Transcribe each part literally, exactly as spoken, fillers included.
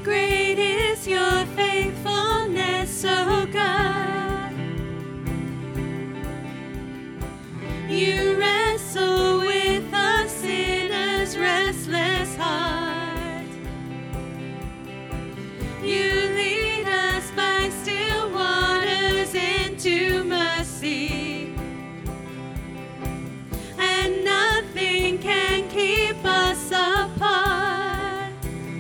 Great is your faithfulness, O God. You wrestle with a sinner's restless heart. You lead us by still waters into mercy, and nothing can keep us apart.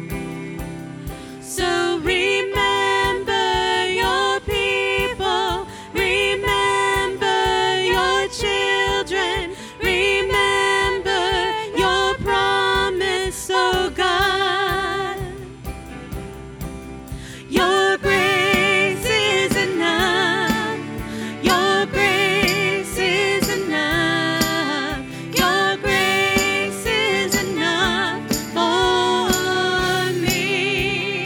So remember your people, remember your children, remember your promise, oh God. Your grace is enough, your grace is enough, your grace is enough for me.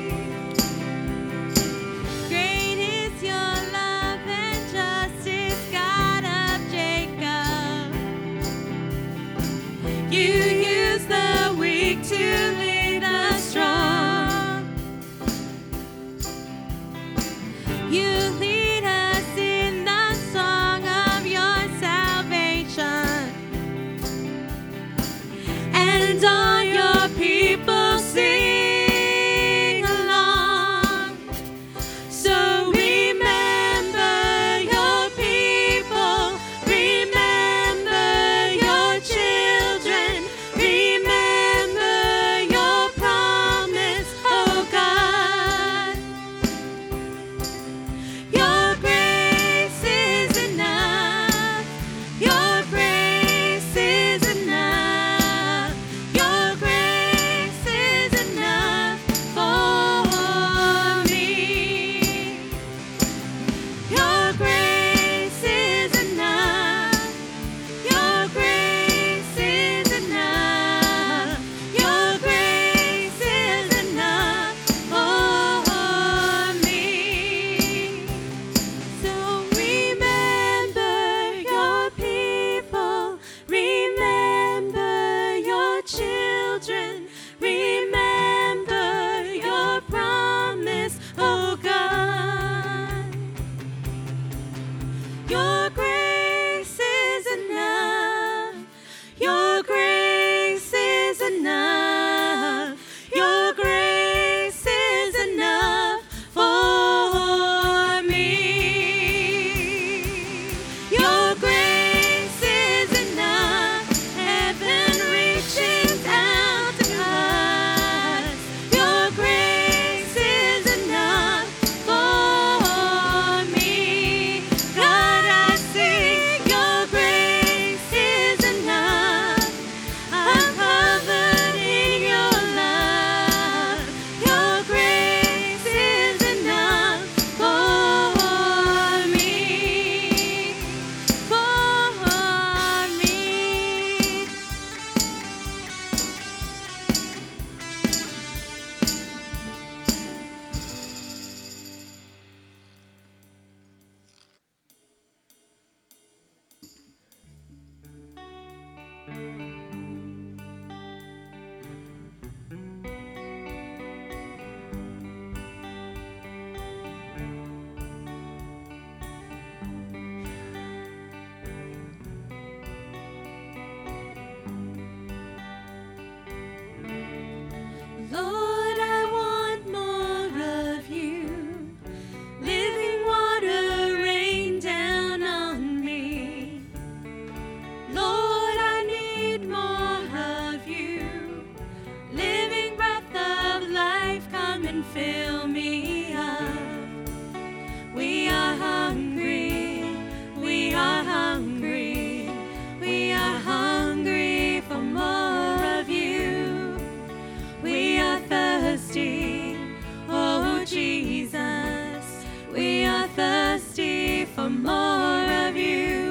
Great is your love and justice, God of Jacob. You use the weak to lead the strong. You lead us in the song of your salvation, and all your people sing along. So remember your people, remember your children, remember your promise, oh God. Your grace is enough, your grace is enough, your grace is enough for me. Your grace is enough, your grace is enough, your grace is enough for me. So remember your people, remember your children, remember your promise, oh God. Your grace is enough, your grace is enough, your grace is enough for me. Your grace is enough, heaven reaches out to us. Your grace is enough for me. God, I sing, your grace is enough. I'm covered in your love. Your grace is enough for me, for me. Lord, I want more of you. Living water rain down on me. Lord, I need more of you. Living breath of life, come and fill me up. We are hungry, we are hungry, we are hungry for more of you. We are thirsty, oh Jesus, we are thirsty for more of you.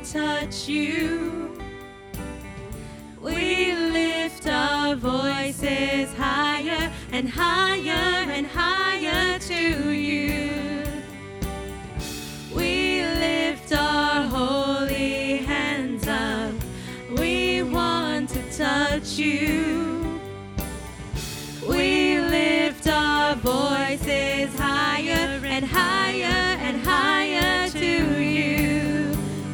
touch you. We lift our voices higher and higher and higher to you. We lift our holy hands up. We want to touch you. We lift our voices higher and higher and higher to you.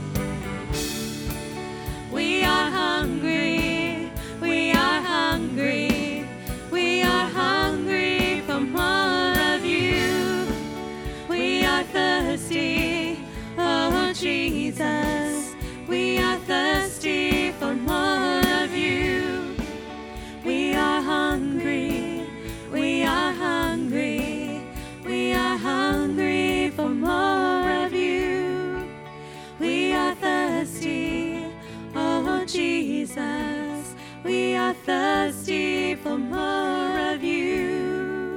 We are hungry, we are hungry, we are hungry for more of you. We are thirsty, oh Jesus, we are thirsty for more of you. We are hungry, we are hungry, we are hungry for more of you. We are thirsty, oh Jesus, we are thirsty for more of you.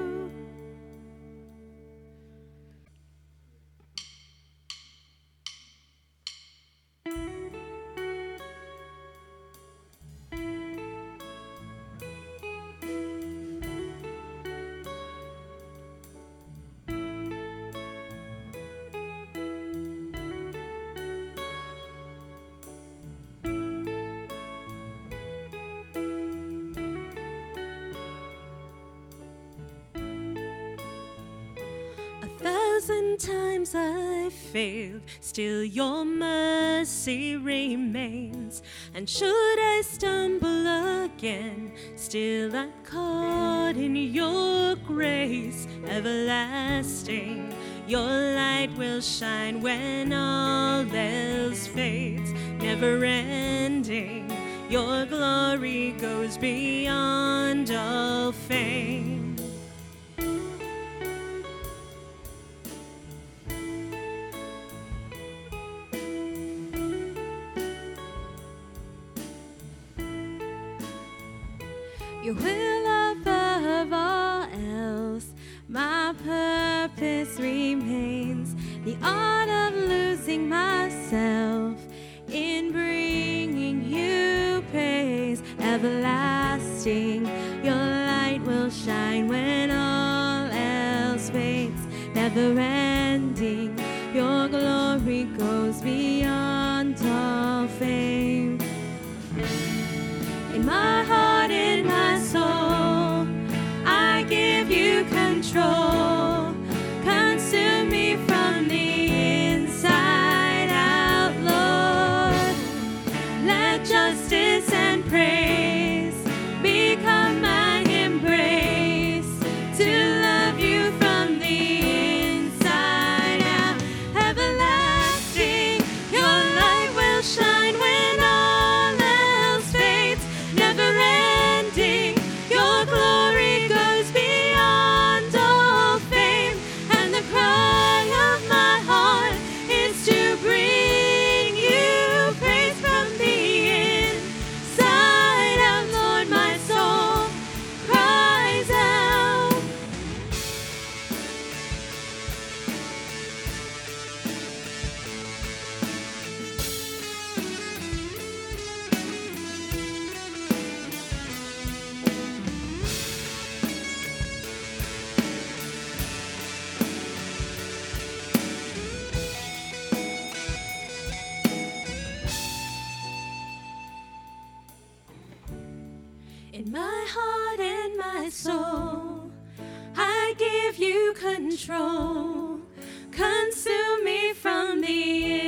Thousand times I've failed, still your mercy remains. And should I stumble again, still I'm caught in your grace everlasting. Your light will shine when all else fades, never ending. Your glory goes beyond all fame. Your will above all else, my purpose remains. The art of losing myself in bringing you praise everlasting. Your light will shine when all else fades, never ending. Your glory goes beyond all fame. In my heart, in my soul, I give you control. Consume me from the inside out, Lord. Let justice and praise become my embrace, to love you from the inside out. Everlasting, your light will shine when all else fades, never ending. Your glory goes beyond all fame, and the cry of my heart is to bring you praise from the inside out. Lord, my soul cries out. In my heart and my soul, I give you control. Consume me from the